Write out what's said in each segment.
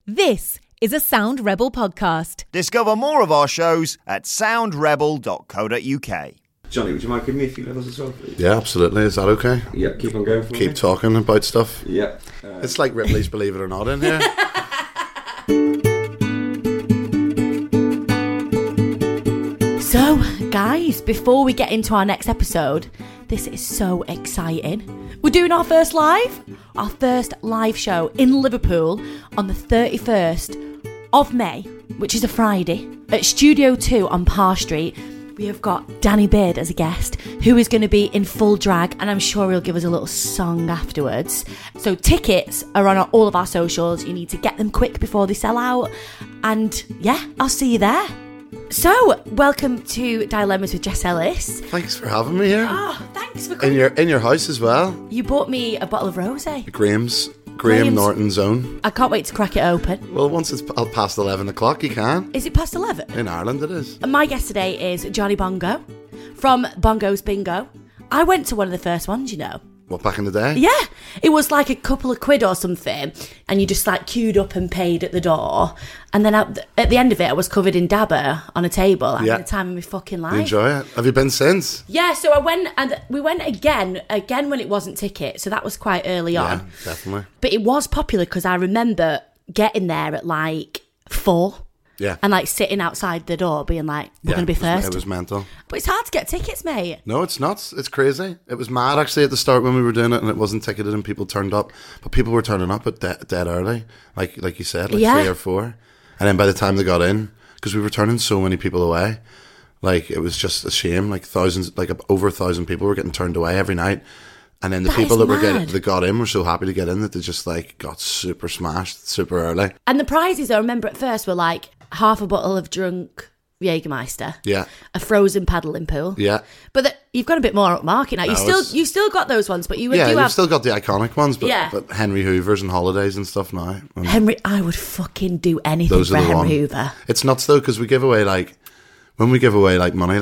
This is a Sound Rebel podcast. Discover more of our shows at soundrebel.co.uk. Johnny, would you mind giving me a few levels as well, please? Yeah, absolutely. Is that okay? Yeah, keep on going for me. Keep talking about stuff. Yeah. It's like Ripley's Believe It or Not in here. So, guys, before we get into our next episode, this is so exciting. We're doing our first live show in Liverpool on the 31st of May, which is a Friday, at Studio 2 on Parr Street. We have got Danny Beard as a guest, who is going to be in full drag, and I'm sure he'll give us a little song afterwards. So tickets are on all of our socials. You need to get them quick before they sell out. And yeah, I'll see you there. So, welcome to Dilemmas with Jess Ellis. Thanks for having me here. Oh, thanks for coming. In your house as well. You bought me a bottle of rosé. Graham Norton's own. I can't wait to crack it open. Well, once it's past 11 o'clock, you can. Is it past 11? In Ireland, it is. And my guest today is Johnny Bongo from Bongo's Bingo. I went to one of the first ones, you know. What, back in the day? Yeah. It was like a couple of quid or something, and you just like queued up and paid at the door. And then at the end of it, I was covered in dabber on a table having the time of my fucking life. You enjoy it? Have you been since? Yeah, so I went, and we went again when it wasn't ticket, so that was quite early on. Yeah, definitely. But it was popular because I remember getting there at like 4. Yeah. And like sitting outside the door being like, we're going to be first. It was mental. But it's hard to get tickets, mate. No, it's not. It's crazy. It was mad actually at the start when we were doing it and it wasn't ticketed and people turned up. But people were turning up at dead early, like you said, like 3 or 4. And then by the time they got in, because we were turning so many people away, like it was just a shame. Like thousands, like over 1,000 people were getting turned away every night. And then the people that got in were so happy to get in that they just like got super smashed super early. And the prizes, I remember at first, were like half a bottle of drunk Jägermeister. Yeah. A frozen paddling pool. Yeah. But you've got a bit more upmarket now. You still got those ones, but you've still got the iconic ones, but, yeah. But Henry Hoover's and holidays and stuff now. I would fucking do anything for Henry Hoover. It's nuts though, because we give away when we give away money,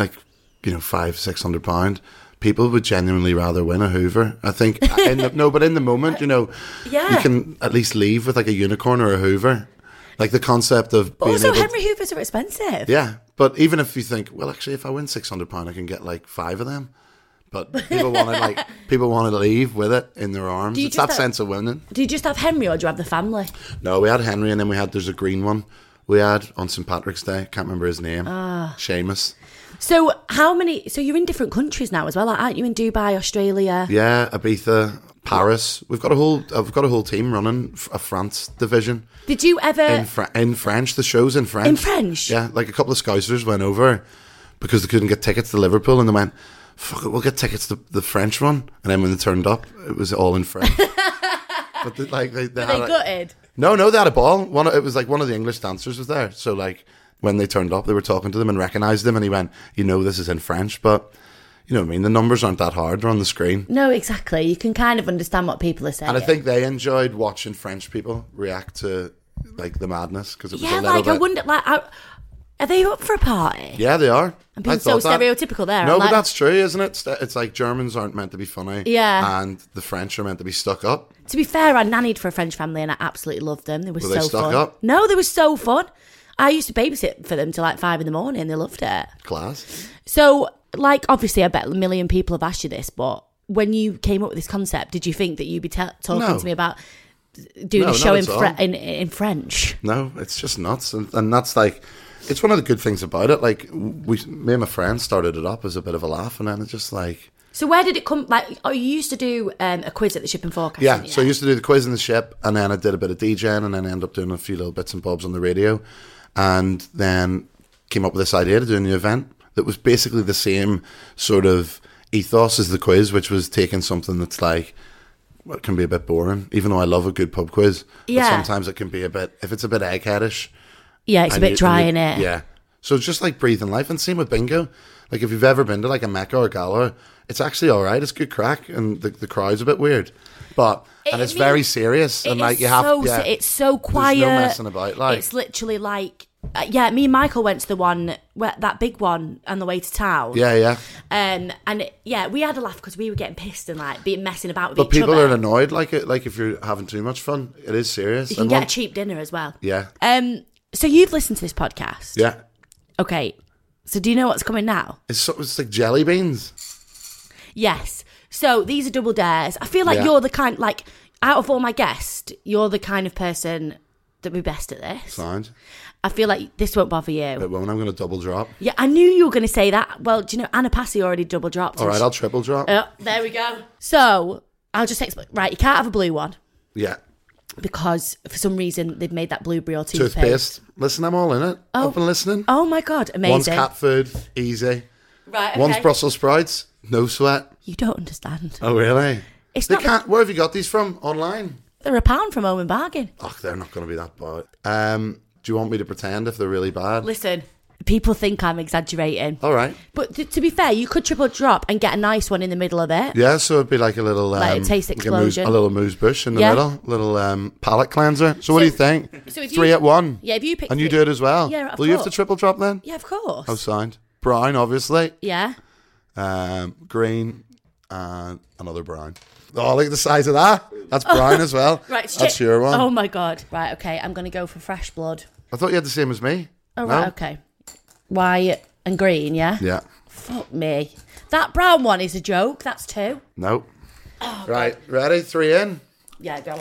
£500-600, people would genuinely rather win a Hoover. I think, but in the moment, you can at least leave with like a unicorn or a Hoover. Like the concept of being also, Henry Hoovers are expensive. Yeah, but even if you think, well, actually, if I win £600, I can get like 5 of them. But people want to leave with it in their arms. It's that sense of winning. Do you just have Henry, or do you have the family? No, we had Henry, and then there's a green one we had on St. Patrick's Day. Can't remember his name. Seamus. So so you're in different countries now as well, aren't you? In Dubai, Australia? Yeah, Ibiza, Paris. I've got a whole team running a France division. Did you ever in French? The show's in French. In French? Yeah, like a couple of Scousers went over because they couldn't get tickets to Liverpool, and they went, "Fuck it, we'll get tickets to the French one." And then when they turned up, it was all in French. But they gutted? No, they had a ball. It was like one of the English dancers was there, so like when they turned up, they were talking to them and recognised them, and he went, this is in French, but. You know what I mean? The numbers aren't that hard. They're on the screen. No, exactly. You can kind of understand what people are saying. And I think they enjoyed watching French people react to like the madness, because it was I wonder, are they up for a party? Yeah, they are. I'm being so stereotypical there. No, but that's true, isn't it? It's like Germans aren't meant to be funny. Yeah. And the French are meant to be stuck up. To be fair, I nannied for a French family and I absolutely loved them. They were so they stuck fun. Up? No, they were so fun. I used to babysit for them till like 5 a.m. They loved it. Class. So, obviously, I bet a million people have asked you this, but when you came up with this concept, did you think that you'd be talking to me about doing a show in French? No, it's just nuts. And that's like, it's one of the good things about it. Like, me and my friends started it up as a bit of a laugh, and then it's just like... So where did it come... you used to do a quiz at the Ship and Forecast, Yeah, so I used to do the quiz in the ship, and then I did a bit of DJing, and then I ended up doing a few little bits and bobs on the radio, and then came up with this idea to do a new event that was basically the same sort of ethos as the quiz, which was taking something that's like, well, it can be a bit boring, even though I love a good pub quiz. Yeah. But sometimes it can be if it's a bit eggheadish. Yeah, it's a bit dry in it. Yeah. So it's just like breathing life. And same with bingo. Like if you've ever been to like a Mecca or a Gala, it's actually all right. It's good crack, and the crowd's a bit weird. But it's very serious, and like you have it's so quiet. There's no messing about. Like it's literally like Yeah, me and Michael went to the one, that big one on the way to town. Yeah. And we had a laugh because we were getting pissed and like being messing about with But each other. people are annoyed like if you're having too much fun. It is serious. You can get a cheap dinner as well. Yeah. So you've listened to this podcast. Yeah. Okay. So do you know what's coming now? It's like jelly beans. Yes. So these are double dares. I feel like you're the kind, like, out of all my guests, you're the kind of person that would be best at this. Sound. I feel like this won't bother you. It won't. I'm going to double drop. Yeah, I knew you were going to say that. Well, do you know, Anna Passy already double dropped. All right, I'll triple drop. Oh, there we go. So, I'll just explain. Right, you can't have a blue one. Yeah. Because, for some reason, they've made that blueberry or Toothpaste. Listen, I'm all in it. Oh. I've been listening. Oh my God, amazing. One's cat food, easy. Right, okay. One's Brussels sprouts, no sweat. You don't understand. Oh, really? It's They not can't. Where have you got these from? Online? they're £1 from Home and Bargain. Oh, they're not going to be that bad. Do you want me to pretend if they're really bad? Listen, people think I'm exaggerating. All right. But to be fair, you could triple drop and get a nice one in the middle of it. Yeah, so it'd be like a little... Like a taste explosion. A little mousse bush in the Yeah. middle. Little palate cleanser. So what do you think? So if 3 you- at 1. Yeah, if you pick And you three- do it as well? Yeah, of Will you have to course. triple drop then? Yeah, of course. Oh, signed. Brown, obviously. Yeah. Green, and another brown. Oh, look at the size of that. That's brown as well. Right, That's your one. Oh my God. Right, okay, I'm going to go for fresh blood. I thought you had the same as me. Oh, No? right, okay. White and green, yeah? Yeah. Fuck me. That brown one is a joke. That's 2. Nope. Right, ready? 3 in. Yeah, go.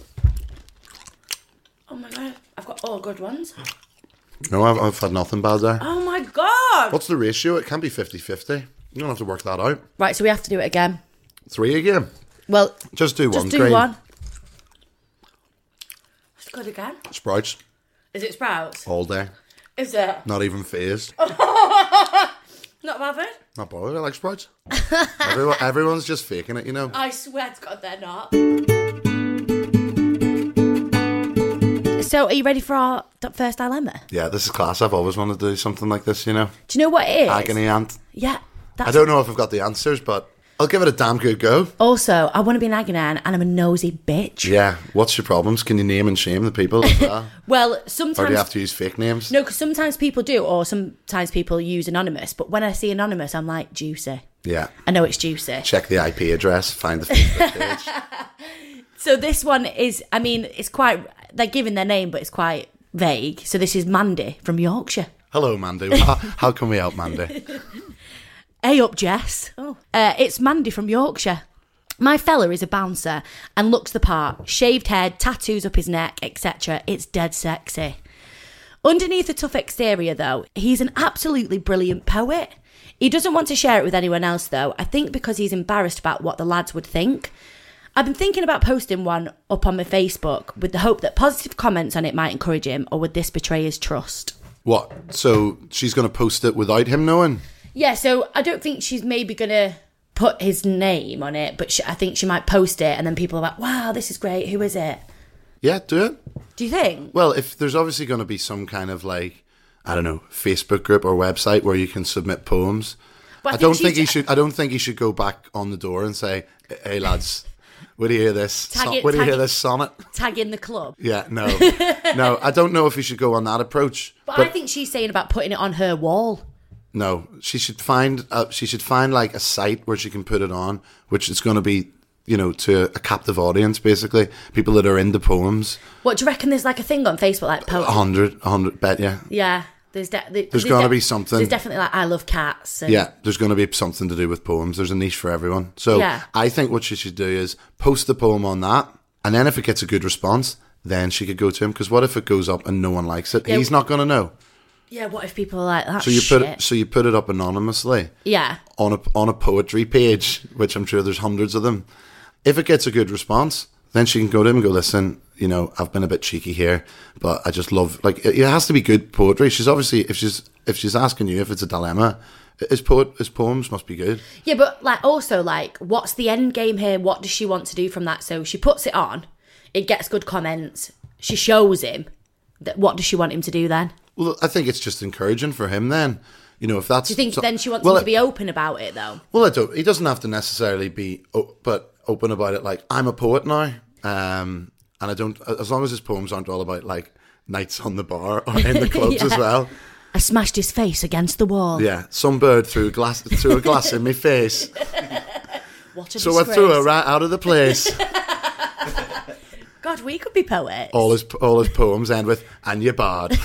Oh my God. I've got all good ones. No, I've had nothing bad there. Oh my God. What's the ratio? It can't be 50-50. You don't have to work that out. Right, so we have to do it again. 3 again. Well, Just do one. just do green. one. It's good again. Sprouts Is it sprouts? all day. Is it? Not even phased. Not bothered? Not bothered. I like sprouts. Everyone's just faking it, you know. I swear to God they're not. So, are you ready for our first dilemma? Yeah, this is class. I've always wanted to do something like this, you know. Do you know what it is? Agony aunt. Yeah. I don't know if I've got the answers, but I'll give it a damn good go. Also, I want to be an agony aunt and I'm a nosy bitch. Yeah. What's your problems? Can you name and shame the people as well? Well, sometimes... Or do you have to use fake names? No, because sometimes people do, or sometimes people use anonymous. But when I see anonymous, I'm like, juicy. Yeah. I know it's juicy. Check the IP address, find the Facebook page. So this one is, I mean, it's quite... They're giving their name, but it's quite vague. So this is Mandy from Yorkshire. Hello, Mandy. How can we help, Mandy? Hey up, Jess. It's Mandy from Yorkshire. My fella is a bouncer and looks the part. Shaved head, tattoos up his neck, etc. It's dead sexy. Underneath the tough exterior, though, he's an absolutely brilliant poet. He doesn't want to share it with anyone else, though. I think because he's embarrassed about what the lads would think. I've been thinking about posting one up on my Facebook with the hope that positive comments on it might encourage him, or would this betray his trust? What? So she's going to post it without him knowing? Yeah, so I don't think she's maybe going to put his name on it, but I think she might post it and then people are like, wow, this is great, who is it? Yeah, do it. Do you think? Well, if there's obviously going to be some kind of like, I don't know, Facebook group or website where you can submit poems. But I don't think he should go back on the door and say, hey lads, would you hear this? Would you hear this sonnet? Tag in the club. Yeah, no. No, I don't know if he should go on that approach. But I think she's saying about putting it on her wall. No, she should find like a site where she can put it on, which is going to be, you know, to a captive audience, basically. People that are into poems. What, do you reckon there's like a thing on Facebook like poems? 100, bet you. Yeah. There's going to be something. There's definitely like I love cats. And... Yeah, there's going to be something to do with poems. There's a niche for everyone. So yeah. I think what she should do is post the poem on that, and then if it gets a good response, then she could go to him. Because what if it goes up and no one likes it? Yeah. He's not going to know. Yeah, what if people are like that? So you put it up anonymously. Yeah. On a poetry page, which I'm sure there's hundreds of them. If it gets a good response, then she can go to him and go, listen, you know, I've been a bit cheeky here, but I just love, like, it has to be good poetry. She's obviously, if she's asking you if it's a dilemma, his poems must be good. Yeah, but like also like, what's the end game here? What does she want to do from that? So she puts it on, it gets good comments, she shows him. What does she want him to do then? Well, I think it's just encouraging for him then. You know, if that's... Do you think then she wants him to be open about it though? Well, I don't. He doesn't have to necessarily be open about it like, I'm a poet now. And I don't... As long as his poems aren't all about like nights on the bar or in the clubs as well. I smashed his face against the wall. Yeah, some bird threw a glass in my face. What a So I disgrace. threw her right out of the place. God, we could be poets. All his poems end with, and you barred.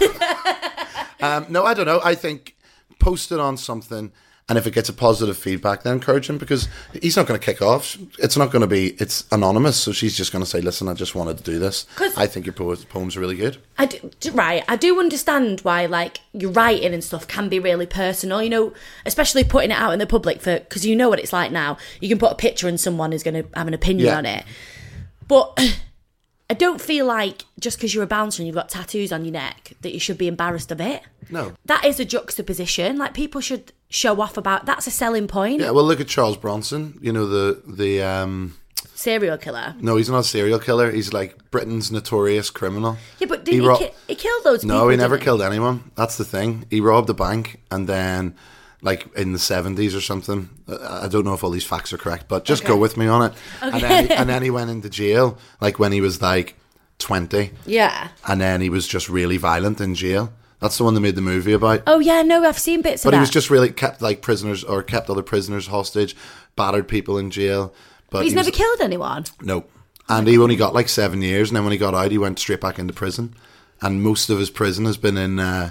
No, I don't know. I think post it on something, and if it gets a positive feedback, then encourage him, because he's not going to kick off. It's not going to be, it's anonymous, so she's just going to say, listen, I just wanted to do this. I think your poems are really good. I do understand why, like, your writing and stuff can be really personal, you know, especially putting it out in the public, because you know what it's like now. You can put a picture and someone is going to have an opinion on it. But I don't feel like just because you're a bouncer and you've got tattoos on your neck that you should be embarrassed of it. No. That is a juxtaposition. Like, people should show off about, that's a selling point. Yeah, well, look at Charles Bronson, you know, the Serial killer. no, he's not a serial killer. He's like Britain's notorious criminal. Yeah, but didn't he killed those people? No, he never didn't killed anyone. That's the thing. He robbed a bank, and then, like, in the 70s or something, I don't know if all these facts are correct, but just go with me on it. Okay. And then he went into jail, like, when he was, like, 20. Yeah. And then he was just really violent in jail. That's the one they made the movie about. Oh, yeah, no, I've seen bits of But that. he was just really kept, like, prisoners, or kept other prisoners hostage, battered people in jail. But he's never killed anyone? No. And he only got like 7 years, and then when he got out, he went straight back into prison. And most of his prison has been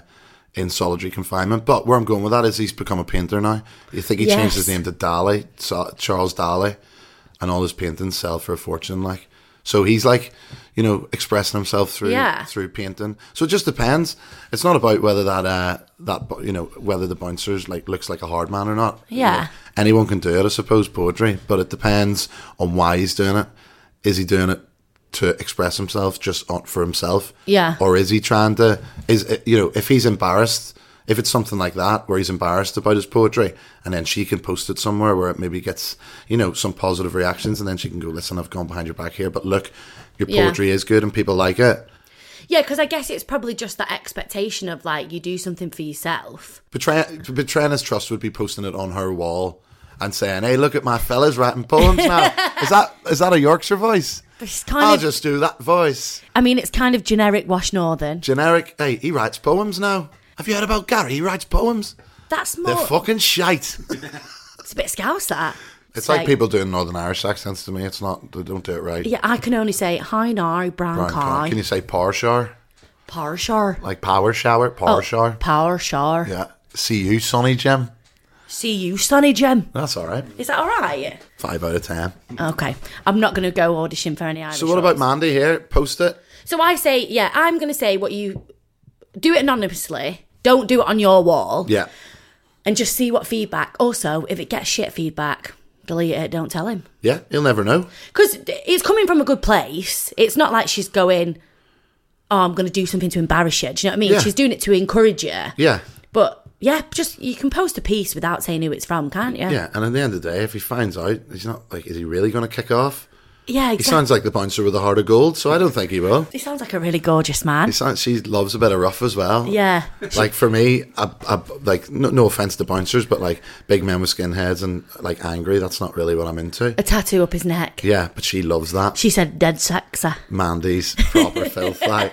in solitary confinement. But where I'm going with that is he's become a painter now. You think he changed his name to Dali, Charles Dali, and all his paintings sell for a fortune, like. So he's like, you know, expressing himself through painting. So it just depends. It's not about whether that you know, whether the bouncer's like looks like a hard man or not. Yeah. You know, anyone can do it, I suppose, poetry, but it depends on why he's doing it. Is he doing it to express himself just for himself? Yeah. Or is he trying to, you know, if he's embarrassed, if it's something like that where he's embarrassed about his poetry, and then she can post it somewhere where it maybe gets, you know, some positive reactions, and then she can go, listen, I've gone behind your back here, but look, your poetry is good and people like it. Yeah, because I guess it's probably just that expectation of, like, you do something for yourself. Betraying his trust would be posting it on her wall and saying, hey, look at my fellas writing poems now. Is that a Yorkshire voice? I'll just do that voice. I mean, it's kind of generic Wash Northern. Generic, hey, he writes poems now. Have you heard about Gary? He writes poems. That's more... They're fucking shite. It's a bit scouse, that. It's like people doing Northern Irish accents to me. It's not, they don't do it right. Yeah, I can only say, hi, now, brown car. Can you say power shower? Power shower. Like power shower? Power shower? Power shower. Yeah. See you, Sonny Jim. See you, Sonny Jim. That's all right. Is that all right? 5 out of 10. Okay. I'm not going to go audition for any Irish So what about roles. Mandy here? Post it. So I say, yeah, I'm going to say what you... Do it anonymously. Don't do it on your wall. Yeah. And just see what feedback. Also, if it gets shit feedback, delete it. Don't tell him. Yeah, he'll never know. Because it's coming from a good place. It's not like she's going, oh, I'm going to do something to embarrass you. Do you know what I mean? Yeah. She's doing it to encourage you. Yeah. But, yeah, just you can post a piece without saying who it's from, can't you? Yeah, and at the end of the day, if he finds out, he's not like, is he really going to kick off? Yeah, He exactly. sounds like the bouncer with a heart of gold, so I don't think he will. He sounds like a really gorgeous man. She loves a bit of rough as well. Yeah. Like for me, I like no offense to bouncers, but like big men with skinheads and like angry, that's not really what I'm into. A tattoo up his neck. Yeah, but she loves that. She said dead sexy. Mandy's proper filth, like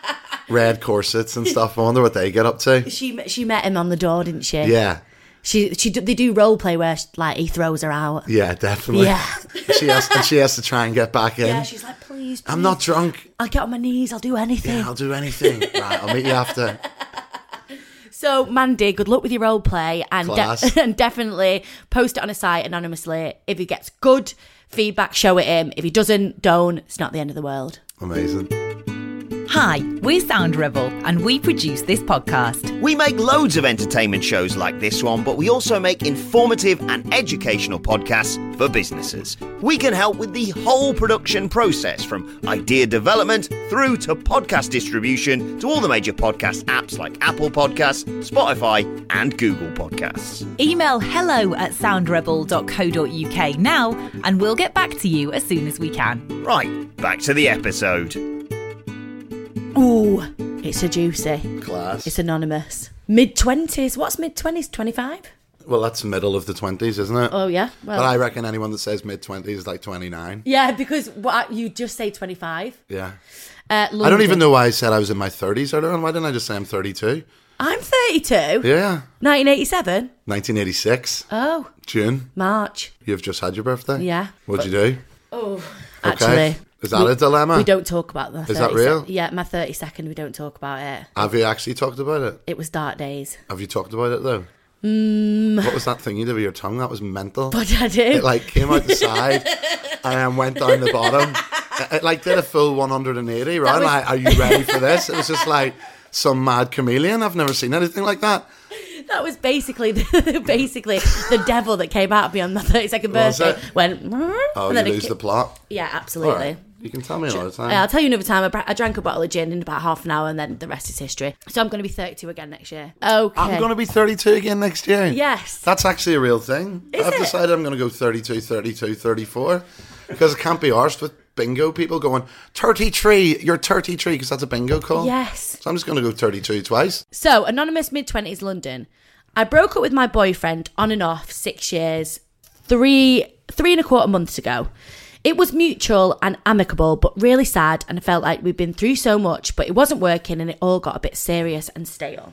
red corsets and stuff. I wonder what they get up to. She met him on the door, didn't she? Yeah. They do role play where like he throws her out. Yeah, definitely. Yeah. She has to try and get back in. Yeah, she's like, please. I'm not drunk. I'll get on my knees. I'll do anything. Yeah, I'll do anything. Right, I'll meet you after. So, Mandy, good luck with your role play, and Class. and definitely post it on a site anonymously. If he gets good feedback, show it him. If he doesn't, don't. It's not the end of the world. Amazing. Hi, we're Sound Rebel, and we produce this podcast. We make loads of entertainment shows like this one, but we also make informative and educational podcasts for businesses. We can help with the whole production process, from idea development through to podcast distribution to all the major podcast apps like Apple Podcasts, Spotify and Google Podcasts. Email hello@soundrebel.co.uk now, and we'll get back to you as soon as we can. Right, back to the episode. Ooh, it's a juicy. Class. It's anonymous. Mid-20s. What's mid-20s? 25? Well, that's middle of the 20s, isn't it? Oh, yeah. Well, But I reckon anyone that says mid-20s is like 29. yeah, because you just say 25. Yeah. London. I don't even know why I said I was in my 30s earlier on. Why didn't I just say I'm 32? I'm 32. Yeah. 1987. 1986. Oh. June. March. You've just had your birthday? Yeah. What'd you do? Oh. Actually. Okay. Is that a dilemma? We don't talk about that. Is that real? Yeah, my 32nd, we don't talk about it. Have you actually talked about it? It was dark days. Have you talked about it though? What was that thing you did with your tongue? That was mental. What did I do? It like came out the side and then went down the bottom. It like did a full 180, right? was- Like, are you ready for this? It was just like some mad chameleon. I've never seen anything like that. That was basically the devil that came out of me on my 32nd Was birthday. it? Went. Oh, and then you it lose the plot. Yeah, absolutely. All right. You can tell me another time. I'll tell you another time. I drank a bottle of gin in about half an hour, and then the rest is history. So I'm going to be 32 again next year. Okay. I'm going to be 32 again next year. Yes. That's actually a real thing. Is I've it? decided I'm going to go 32, 32, 34. Because I can't be arsed with bingo people going, 33, you're 33, because that's a bingo call. Yes. So I'm just going to go 32 twice. So, anonymous mid-20s London. I broke up with my boyfriend on and off 6 years, three and a quarter months ago. It was mutual and amicable, but really sad, and I felt like we'd been through so much, but it wasn't working and it all got a bit serious and stale.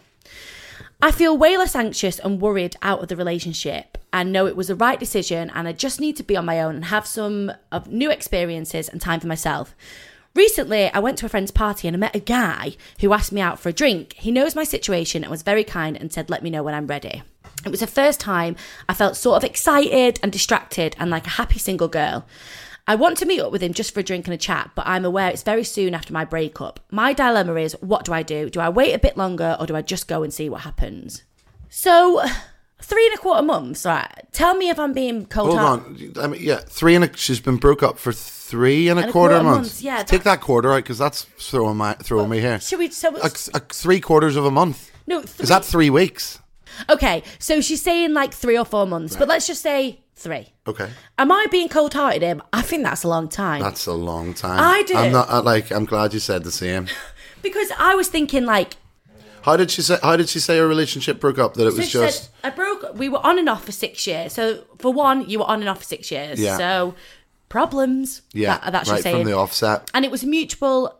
I feel way less anxious and worried out of the relationship and know it was the right decision, and I just need to be on my own and have some of new experiences and time for myself. Recently, I went to a friend's party and I met a guy who asked me out for a drink. He knows my situation and was very kind and said, let me know when I'm ready. It was the first time I felt sort of excited and distracted and like a happy single girl. I want to meet up with him just for a drink and a chat, but I'm aware it's very soon after my breakup. My dilemma is, what do I do? Do I wait a bit longer or do I just go and see what happens? So, 3 and a quarter months, right? Tell me if I'm being cold-hearted. Hold on. I mean, she's been broke up for 3 and a quarter months. Yeah, Take that quarter out, because that's throwing me here. Should we? So, 3/4 of a month. no, Is that 3 weeks? Okay, so she's saying like 3 or 4 months, but let's just say 3. Okay. Am I being cold-hearted here? I think that's a long time. That's a long time. I do. I'm not I'm glad you said the same. Because I was thinking like... How did she say her relationship broke up? That it was she just... said, we were on and off for 6 years. So for one, you were on and off for 6 years. Yeah. So problems. Yeah, that's right she's saying. from the offset. And it was mutual,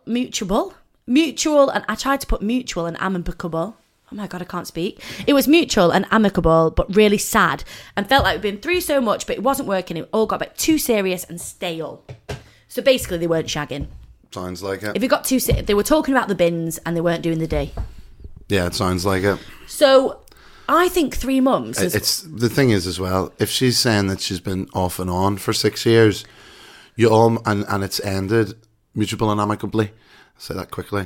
and I tried to put mutual and amicable. Oh my God, I can't speak. It was mutual and amicable, but really sad, and felt like we'd been through so much, but it wasn't working. It all got a bit too serious and stale. So basically, they weren't shagging. Sounds like it. If it got too serious, they were talking about the bins and they weren't doing the D. Yeah, it sounds like it. So I think 3 months. It's the thing is as well. If she's saying that she's been off and on for 6 years, and it's ended mutual and amicably. I'll say that quickly.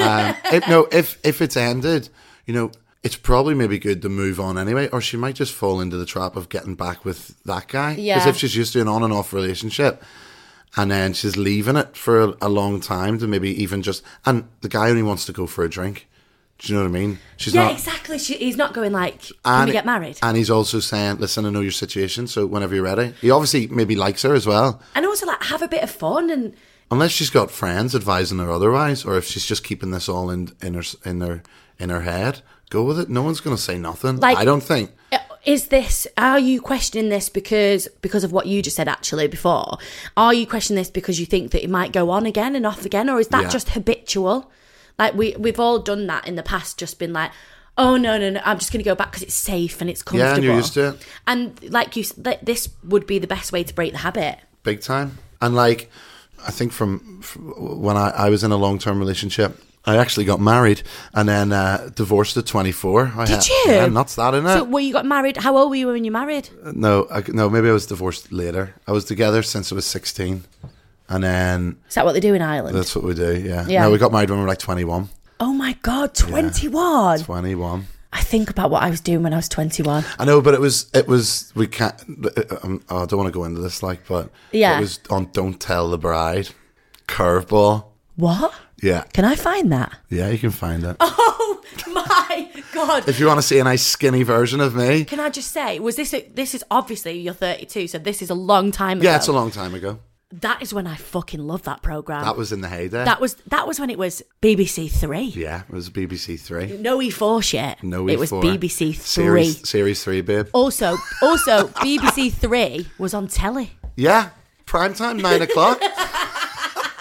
If it's ended, it's probably maybe good to move on anyway, or she might just fall into the trap of getting back with that guy. Yeah. Because if she's used to an on and off relationship, and then she's leaving it for a long time to maybe even just, and the guy only wants to go for a drink. Do you know what I mean? She's not, exactly. He's not going like, can we get married? And he's also saying, listen, I know your situation, so whenever you're ready. He obviously maybe likes her as well. And also like have a bit of fun. And unless she's got friends advising her otherwise, or if she's just keeping this all in her head, go with it. No one's going to say nothing. Like, I don't think. Are you questioning this because of what you just said actually before? Are you questioning this because you think that it might go on again and off again, or is that just habitual? Like we've all done that in the past, just been like, oh no, I'm just going to go back because it's safe and it's comfortable. Yeah, and you're used to it. And like this would be the best way to break the habit. Big time. And like, I think from when I was in a long-term relationship, I actually got married and then divorced at 24. Did you? Yeah, nuts that, innit? So you got married, how old were you when you married? No, maybe I was divorced later. I was together since I was 16. And then... Is that what they do in Ireland? That's what we do, yeah. No, we got married when we were like 21. Oh my God, 21? Yeah, 21. I think about what I was doing when I was 21. I know, but it was we can't... I don't want to go into this, but it was on Don't Tell the Bride. Curveball. What? Yeah. Can I find that? Yeah, you can find it. Oh my God. If you want to see a nice skinny version of me. Can I just say, this is obviously, you're 32, so this is a long time ago. Yeah, it's a long time ago. That is when I fucking loved that programme. That was in the heyday. That was when it was BBC 3. Yeah, it was BBC 3. No E4 shit. No E4. It was BBC 3. Series 3, babe. Also, BBC 3 was on telly. Yeah, prime time, 9 o'clock.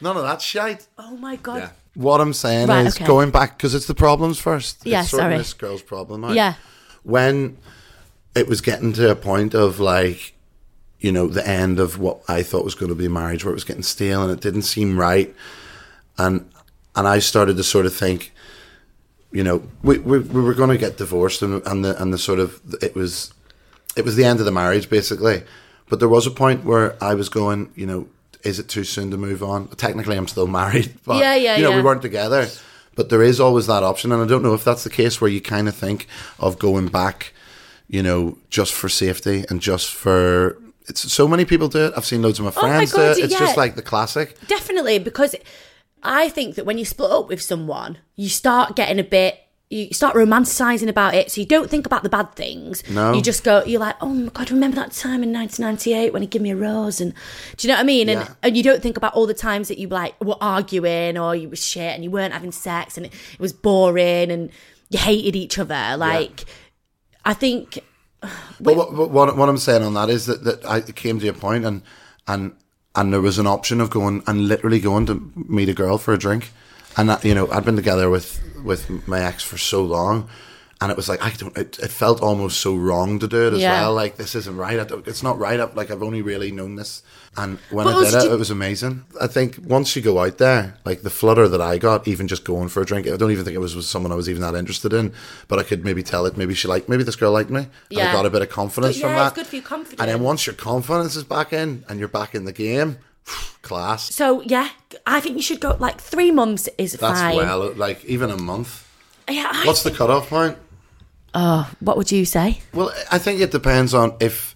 None of that shite. Oh my God. Yeah. What I'm saying Right, is okay. going back, because it's the problems first. Yeah, it's sorting sorry. this girl's problem out. Yeah. When it was getting to a point of like, you know, the end of what I thought was going to be marriage, where it was getting stale and it didn't seem right, and I started to sort of think, you know, we were going to get divorced, and the sort of it was the end of the marriage basically. But there was a point where I was going, you know, is it too soon to move on? Technically, I'm still married, but you know, we weren't together. But there is always that option, and I don't know if that's the case where you kind of think of going back, you know, just for safety and just for. It's so many people do it. I've seen loads of my friends do it. It's just like the classic. Definitely, because I think that when you split up with someone, you start getting you start romanticising about it, so you don't think about the bad things. No. You just go, you're like, oh my God, remember that time in 1998 when he gave me a rose? And do you know what I mean? And you don't think about all the times that you like were arguing, or you were shit and you weren't having sex and it was boring and you hated each other. Like, I think... But what I'm saying on that is that I came to a point and there was an option of going and literally going to meet a girl for a drink. And that, you know, I'd been together with my ex for so long, and it was like it felt almost so wrong to do it as well. Like, this isn't right. It's not right. I've only really known this, and when I did it was amazing. I think once you go out there, like the flutter that I got, even just going for a drink, I don't even think it was with someone I was even that interested in, but I could maybe tell it. Maybe this girl liked me. And I got a bit of confidence from that. It's good for your confidence. And then once your confidence is back in and you're back in the game. Class. So yeah, I think you should go like 3 months is fine. That's well, like even a month. Yeah. What's the cutoff point? Oh, what would you say? Well, I think it depends on if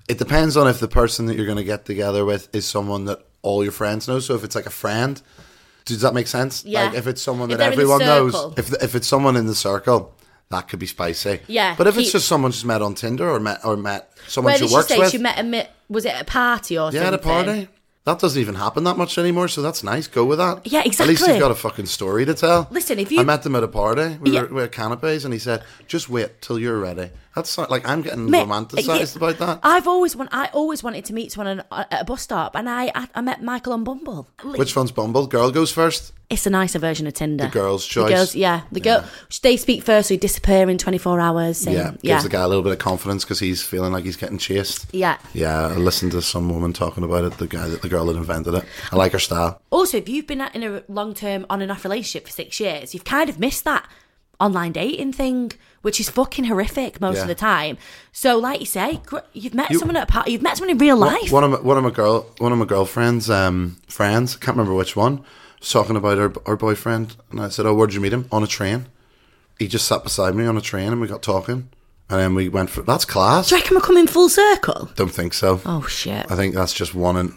the person that you're going to get together with is someone that all your friends know. So if it's like a friend, does that make sense? Yeah. Like if it's someone that they're in the everyone knows, circle. if it's someone in the circle, that could be spicy. Yeah. But if it's just someone just met on Tinder or met someone she works with. Where did she say she met? Was it at a party or something? Yeah, at a party. That doesn't even happen that much anymore, so that's nice. Go with that. Yeah, exactly. At least you've got a fucking story to tell. Listen, I met them at a party. We were at canapes, and he said, "Just wait till you're ready." That's not, like, I'm getting romanticised about that. I always wanted to meet someone at a bus stop, and I met Michael on Bumble. Which one's Bumble? Girl goes first. It's a nicer version of Tinder. The girl's choice. The girl. They speak first, so you disappear in 24 hours. And, gives the guy a little bit of confidence because he's feeling like he's getting chased. Yeah. Yeah, I listened to some woman talking about it. The girl that invented it. I like her style. Also, if you've been in a long-term on and off relationship for 6 years, you've kind of missed that online dating thing, which is fucking horrific most of the time. So, like you say, you've met someone at a party. You've met someone in real life. One of my girlfriend's friends, I can't remember which one, was talking about her boyfriend, and I said, "Oh, where'd you meet him?" On a train. He just sat beside me on a train, and we got talking, and then we went for. That's class. Do you reckon we're coming full circle? Don't think so. Oh shit! I think that's just one in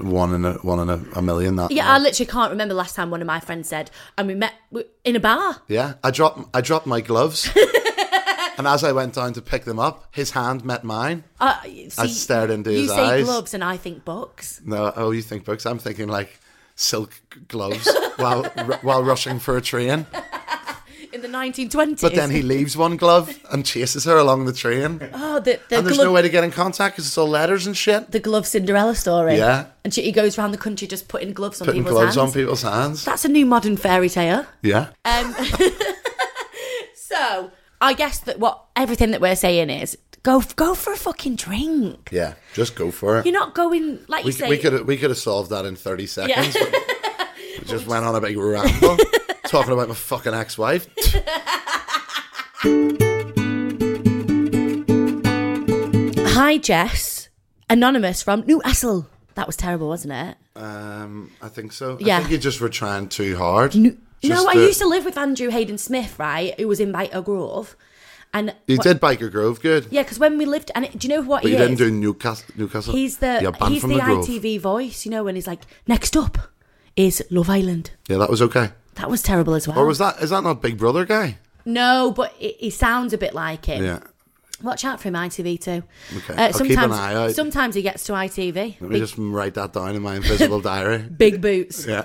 a million. That I literally can't remember the last time one of my friends said, and we met in a bar. Yeah, I dropped my gloves. And as I went down to pick them up, his hand met mine. I stared into his eyes. You say gloves and I think books. No, you think books. I'm thinking like silk gloves while rushing for a train. In the 1920s. But then he leaves one glove and chases her along the train. Oh, and there's no way to get in contact because it's all letters and shit. The glove Cinderella story. Yeah. And he goes around the country just putting gloves on people's hands. That's a new modern fairy tale. Yeah. So, I guess that everything that we're saying is go for a fucking drink. Yeah, just go for it. You're not going like you say. We could have solved that in 30 seconds. Yeah. We just went on a big ramble talking about my fucking ex-wife. Hi, Jess. Anonymous from Newcastle. That was terrible, wasn't it? I think so. Yeah. I think you just were trying too hard. I used to live with Andrew Hayden Smith, right? Who was in Biker Grove. And you did Biker Grove, good. Yeah, because when we lived, and do you know what but he you is? Didn't do Newcastle. He's the ITV voice, when he's like, next up is Love Island. Yeah, that was okay. That was terrible as well. Or is that not Big Brother guy? No, but he sounds a bit like him. Yeah. Watch out for him, ITV too. Okay, I'll keep an eye out. Sometimes he gets to ITV. Let me just write that down in my invisible diary. Big boots. Yeah.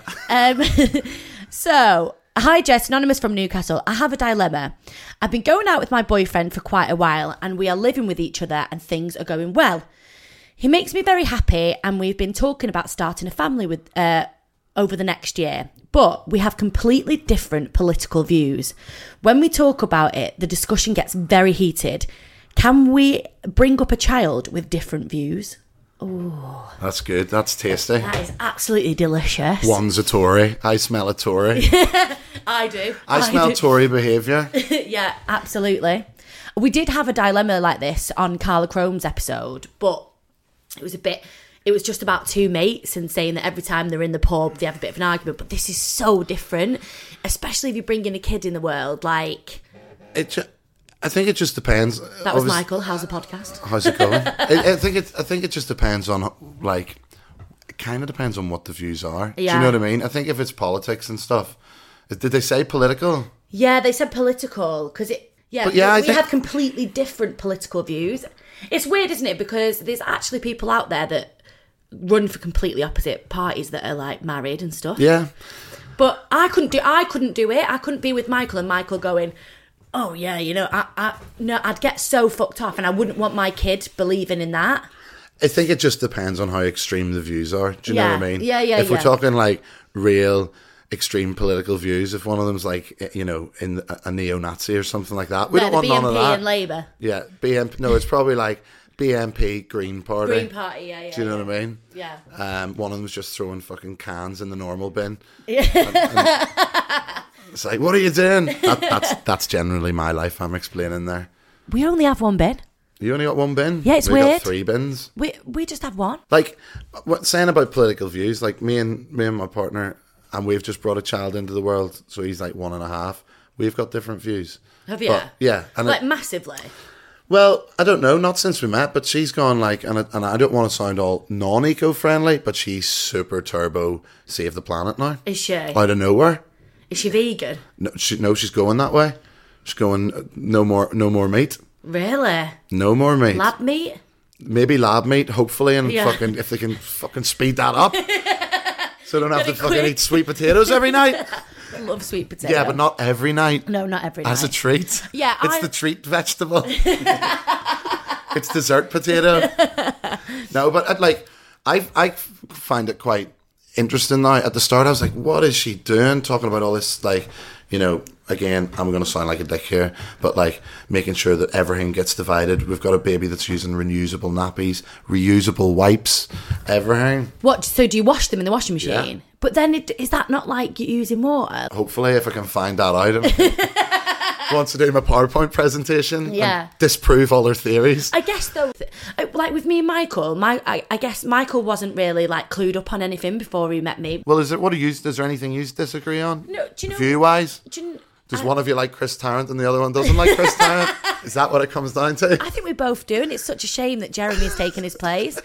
So, hi Jess, Anonymous from Newcastle. I have a dilemma. I've been going out with my boyfriend for quite a while and we are living with each other and things are going well. He makes me very happy and we've been talking about starting a family with... over the next year, but we have completely different political views. When we talk about it, the discussion gets very heated. Can we bring up a child with different views? Oh, that's good. That's tasty. That is absolutely delicious. One's a Tory. I smell a Tory. I do. I smell Tory behaviour. Yeah, absolutely. We did have a dilemma like this on Carla Chrome's episode, but it was just about two mates and saying that every time they're in the pub, they have a bit of an argument. But this is so different, especially if you bring in a kid in the world. Like, I think it just depends. That was Michael. How's the podcast? How's it going? I think it just depends on, like, it kind of depends on what the views are. Yeah. Do you know what I mean? I think if it's politics and stuff, did they say political? Yeah, they said political because we have completely different political views. It's weird, isn't it? Because there's actually people out there that run for completely opposite parties that are like married and stuff. Yeah. But I couldn't do it. I couldn't be with Michael and Michael going, oh yeah, you know, I'd get so fucked off, and I wouldn't want my kid believing in that. I think it just depends on how extreme the views are. Do you know what I mean? Yeah. If we're talking like real extreme political views, if one of them's like, you know, in a neo-Nazi or something like that, we don't want none of that. BNP and Labour. Yeah, BNP. No, it's probably like BNP, Green Party. Green Party, yeah. Do you know what I mean? Yeah. One of them's just throwing fucking cans in the normal bin. Yeah. And it's like, what are you doing? That's generally my life I'm explaining there. We only have one bin. You only got one bin? Yeah, it's we weird. Got 3 bins. We just have one. Like, what saying about political views, like me and my partner, and we've just brought a child into the world, so he's like 1.5. We've got different views. Have you? But, yeah. And like massively? Well, I don't know, not since we met, but she's gone like, and I don't want to sound all non-eco-friendly, but she's super turbo save the planet now. Is she? Out of nowhere. Is she vegan? No, she's going that way. She's going no more meat. Really? No more meat. Lab meat? Maybe lab meat, hopefully, and fucking if they can fucking speed that up, so I don't have to fucking eat sweet potatoes every night. I love sweet potato. Yeah, but not every night. No, not every night. As a treat. Yeah, it's the treat vegetable. It's dessert potato. No, but I find it quite interesting now. At the start, I was like, what is she doing? Talking about all this, like, you know, again, I'm going to sound like a dick here, but like making sure that everything gets divided. We've got a baby that's using reusable nappies, reusable wipes, everything. What? So do you wash them in the washing machine? Yeah. But then is that not like you're using water? Hopefully, if I can find that out. Wants to do my PowerPoint presentation and disprove all her theories. I guess though, like with me and Michael, I guess Michael wasn't really like clued up on anything before he met me. Well, is there anything you disagree on? No, do you know? View-wise? Does one of you like Chris Tarrant and the other one doesn't like Chris Tarrant? Is that what it comes down to? I think we both do, and it's such a shame that Jeremy's taken his place.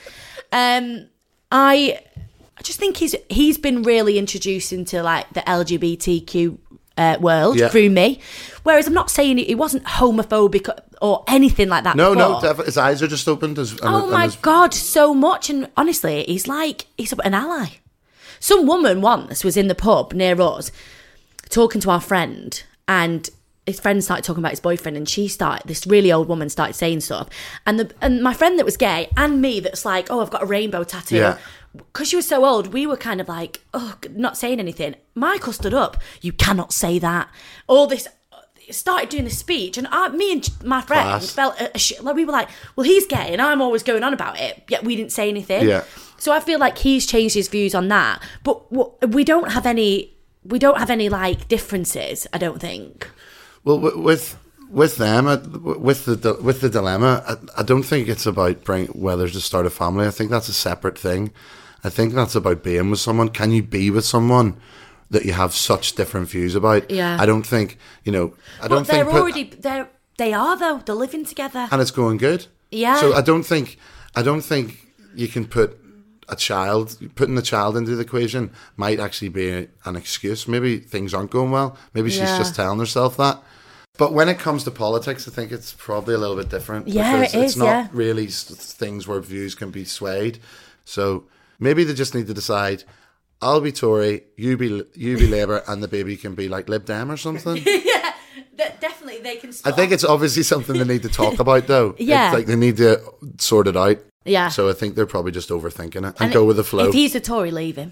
I just think he's been really introduced into like the LGBTQ world through me. Whereas I'm not saying he wasn't homophobic or anything like that. No, definitely. His eyes are just opened. God, so much. And honestly, he's an ally. Some woman once was in the pub near us talking to our friend, and his friend started talking about his boyfriend, and this really old woman started saying stuff. And my friend that was gay and me that's like, oh, I've got a rainbow tattoo. Yeah. Because she was so old, we were kind of like, oh, not saying anything. Michael stood up. You cannot say that. All this, started doing the speech, and me and my friend felt like we were like, well, he's gay, and I'm always going on about it, yet we didn't say anything. Yeah. So I feel like he's changed his views on that, but we don't have any like differences. I don't think. Well, with them, with the dilemma, I don't think it's about whether to start a family. I think that's a separate thing. I think that's about being with someone. Can you be with someone that you have such different views about? Yeah. I don't think, you know, they are though. They're living together. And it's going good. Yeah. So I don't think you can putting the child into the equation might actually be an excuse. Maybe things aren't going well. Maybe she's just telling herself that. But when it comes to politics, I think it's probably a little bit different. Yeah, because it's not really things where views can be swayed. So maybe they just need to decide, I'll be Tory, you be Labour, and the baby can be like Lib Dem or something. Yeah, definitely they can spot. I think it's obviously something they need to talk about, though. Yeah. It's like they need to sort it out. Yeah. So I think they're probably just overthinking it and go with the flow. If he's a Tory, leave him.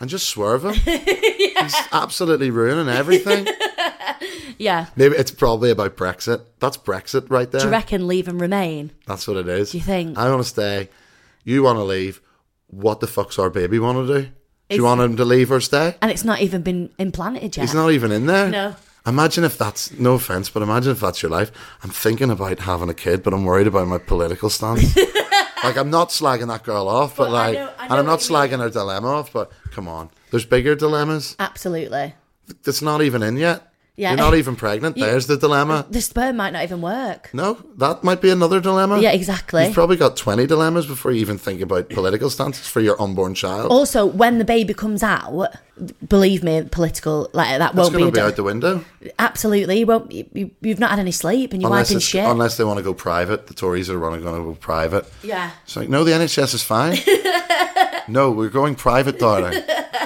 and just swerve him. He's absolutely ruining everything. Yeah. Maybe it's probably about Brexit. That's Brexit right there. Do you reckon leave and remain? That's what it is. Do you think? I want to stay. You want to leave. What the fuck's our baby want to do? Do you want him to leave or stay? And it's not even been implanted yet. He's not even in there. No. Imagine if that's, no offence, but imagine if that's your life. I'm thinking about having a kid, but I'm worried about my political stance. Like, I'm not slagging that girl off, but like, I know and I'm not what you mean. slagging her dilemma off, but come on. There's bigger dilemmas. Absolutely. That's not even in yet. Yeah. You're not even pregnant. There's the dilemma. The sperm might not even work. No, that might be another dilemma. Yeah, exactly. You've probably got 20 dilemmas before you even think about political stances for your unborn child. Also, when the baby comes out, believe me, political, like that won't It's going be to be out the window. Absolutely. You won't, you've not had any sleep and you're wiping shit. Unless they want to go private. The Tories are going to go private. Yeah. It's like, no, the NHS is fine. No, we're going private, darling.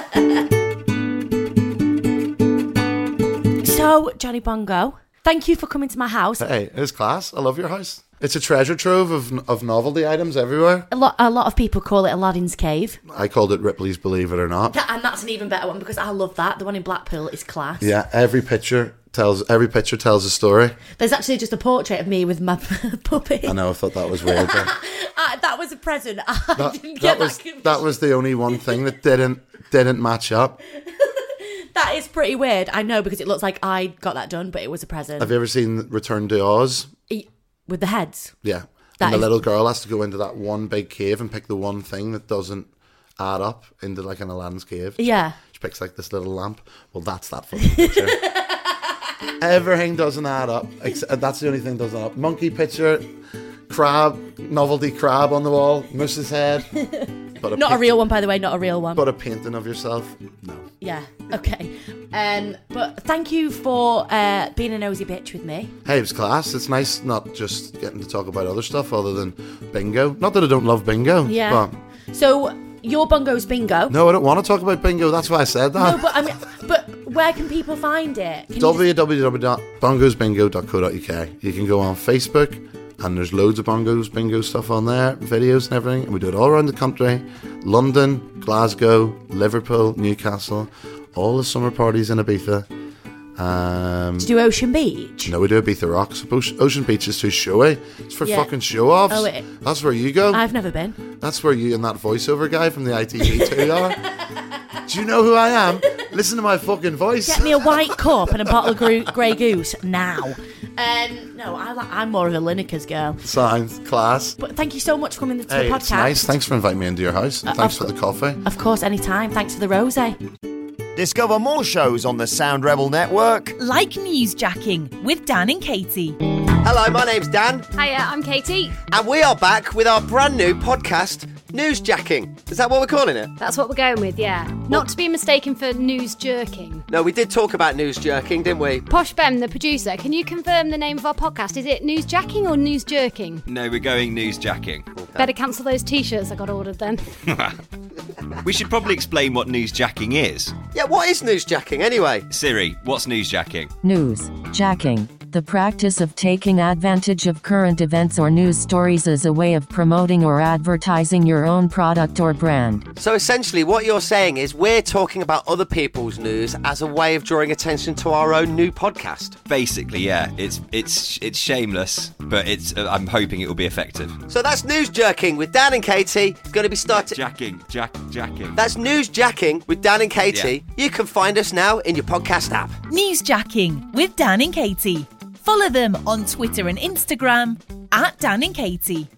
So, Johnny Bongo, thank you for coming to my house. Hey, it's class. I love your house. It's a treasure trove of novelty items everywhere. A lot of people call it Aladdin's Cave. I called it Ripley's Believe It or Not. And that's an even better one because I love that. The one in Blackpool is class. Yeah, every picture tells a story. There's actually just a portrait of me with my puppy. I know, I thought that was weird. That was a present. I didn't get that was the only one thing that didn't match up. That is pretty weird. I know, because it looks like I got that done, but it was a present. Have you ever seen Return to Oz? With the heads? Yeah. And the little girl has to go into that one big cave and pick the one thing that doesn't add up into like an Aladdin's cave. Yeah. She picks like this little lamp. Well, that's that fucking picture. Everything doesn't add up. That's the only thing that doesn't add up. Monkey picture, crab, novelty crab on the wall, moose's head. But not a real one, by the way, not a real one. But a painting of yourself? No. Yeah, okay. But thank you for being a nosy bitch with me. Hey, it was class. It's nice not just getting to talk about other stuff other than bingo. Not that I don't love bingo. Yeah. So, your Bongo's bingo. No, I don't want to talk about bingo. That's why I said that. No, but where can people find it? www.bongosbingo.co.uk. You can go on Facebook. And there's loads of bongos, bingo stuff on there, videos and everything. And we do it all around the country. London, Glasgow, Liverpool, Newcastle. All the summer parties in Ibiza. Do you do Ocean Beach? No, we do Ibiza Rocks. Ocean Beach is too showy. It's for fucking show-offs. Oh, that's where you go. I've never been. That's where you and that voiceover guy from the ITV2 are. Do you know who I am? Listen to my fucking voice. Get me a white cup and a bottle of Grey Goose now. No, I'm more of a Lineker's girl. Signs, class. But thank you so much for coming to the podcast. It's nice. Thanks for inviting me into your house. Thanks for the coffee. Of course, anytime. Thanks for the rosé. Discover more shows on the Sound Rebel network. Like Newsjacking with Dan and Katie. Hello, my name's Dan. Hiya, I'm Katie. And we are back with our brand new podcast, Newsjacking. Is that what we're calling it? That's what we're going with, yeah. Not to be mistaken for news jerking. No, we did talk about news jerking, didn't we? Posh Ben, the producer, can you confirm the name of our podcast? Is it newsjacking or news jerking? No, we're going newsjacking. Better cancel those t-shirts I got ordered then. We should probably explain what newsjacking is. Yeah, what is newsjacking anyway? Siri, what's newsjacking? Newsjacking. The practice of taking advantage of current events or news stories as a way of promoting or advertising your own product or brand. So essentially what you're saying is we're talking about other people's news as a way of drawing attention to our own new podcast. Basically, yeah. It's shameless, but I'm hoping it will be effective. So that's Newsjacking with Dan and Katie. It's going to be started... Jacking. That's Newsjacking with Dan and Katie. Yeah. You can find us now in your podcast app. Newsjacking with Dan and Katie. Follow them on Twitter and Instagram @Dan and Katie.